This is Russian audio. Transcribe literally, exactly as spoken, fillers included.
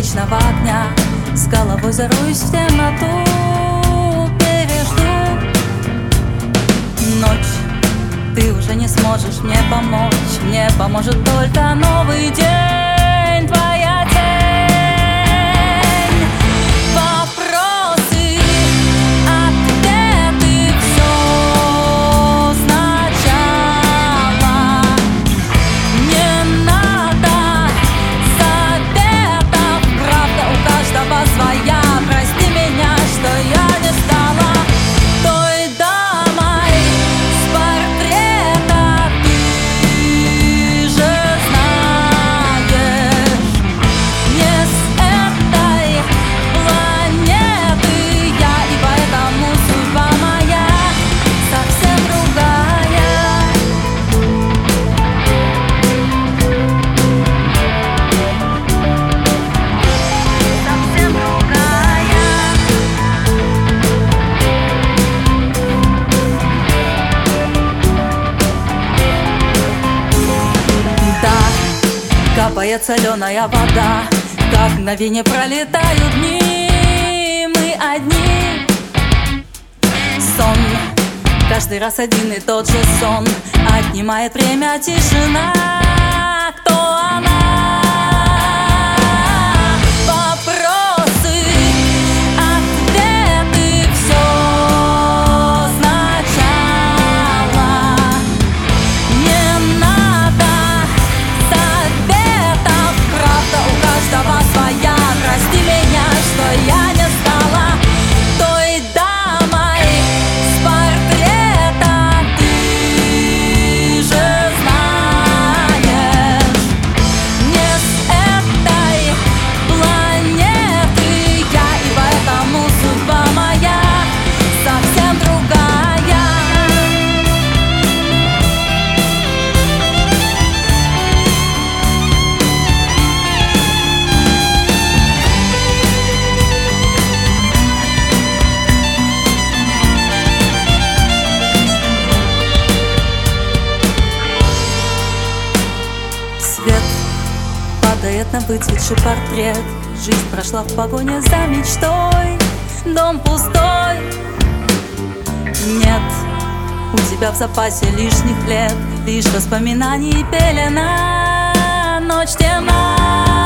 вечного огня, с головой заруюсь в темноту, пережду ночь. Ты уже не сможешь мне помочь, мне поможет только новый день, твоя тень. Вопросы, ответы, все сначала. Не надо советов, правда у каждого своя. Прости меня, что я не стала той дамой с портрета. Ты же знаешь, не с этой планеты я, и поэтому судьба моя совсем другая. Совсем другая. Да, капает соленая вода, как на вине пролетают дни. Мы одни. Сон, каждый раз один и тот же сон, отнимает время тишина. Кто она? Вопросы, ответы, все сначала. Не надо советов, правда у каждого своя. Прости меня, что я не стала той дамой с портрета. Ты же знаешь, не с этой планеты я, и поэтому судьба моя совсем другая. Свет падает на выцветший портрет. Жизнь прошла в погоне за мечтой. Дом пустой. Нет у тебя в запасе лишних лет, лишь воспоминаний и пелена. Ночь темна.